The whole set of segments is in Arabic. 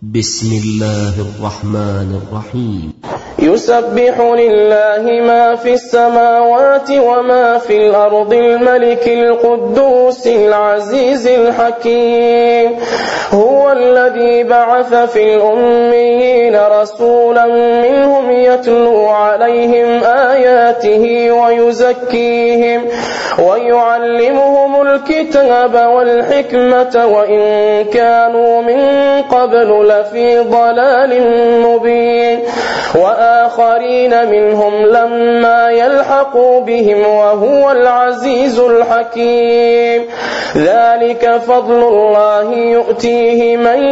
بسم الله الرحمن الرحيم. يسبح لله ما في السماوات وما في الأرض الملك القدوس العزيز الحكيم. هو الذي بعث في الأميين رسولا منهم يتلو عليهم آياته ويزكيهم ويعلمهم الكتاب والحكمة وإن كانوا من قبل لفي ضلال مبين وآخرين منهم لما يلحقوا بهم وهو العزيز الحكيم. ذلك فضل الله يؤتيه من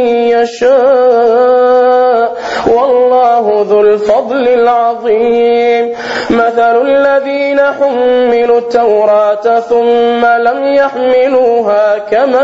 يشاء والله ذو الفضل العظيم. مثل الذين حملوا التوراة ثم لم يحملوها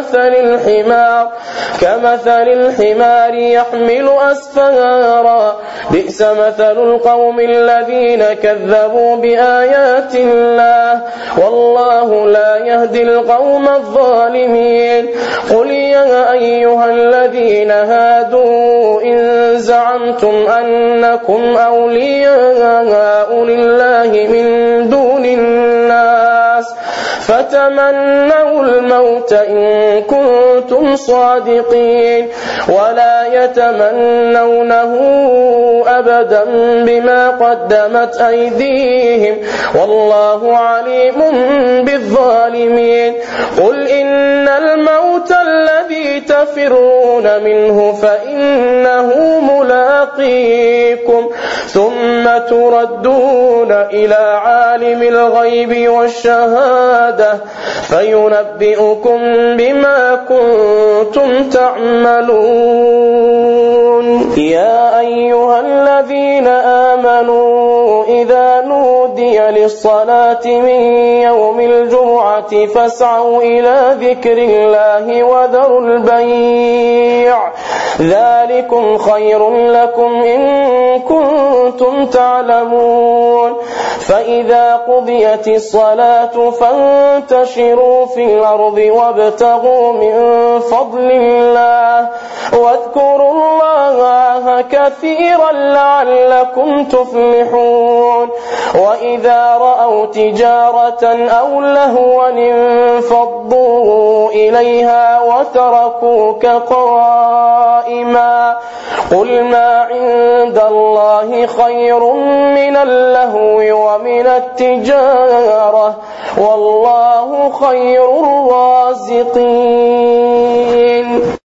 كمثل الحمار يحمل أسفارا بئس مثل القوم الذين كذبوا بآيات الله والله لا يهدي القوم الظالمين. قل يا أيها الذين هادوا إن زعمتم أنكم أولياء لله من دون الناس فتمنوا الموت إن كنتم صادقين ولا يتمنونه أبدا بما قدمت أيديهم والله عليم بالظالمين. قل إن الموت الذي تفرون منه فإنه ملاقيكم ثم تردون إلى عالم الغيب والشهادة فينبئكم بما كنتم تعملون. يا أيها الذين آمنوا إذا نودي للصلاة من يوم الجمعة فاسعوا إلى ذكر الله وذروا البيع ذلكم خير لكم إن كنتم تعلمون. فإذا قضيت الصلاة فانتشروا في الأرض وابتغوا من فضل الله واذكروا الله كثيرا لعلكم تفلحون. وإذا رأوا تجارة أو لهوا انفضوا إليها وتركوك قائما قل ما عند الله خير من اللهو ومن التجارة والله خير الرازقين.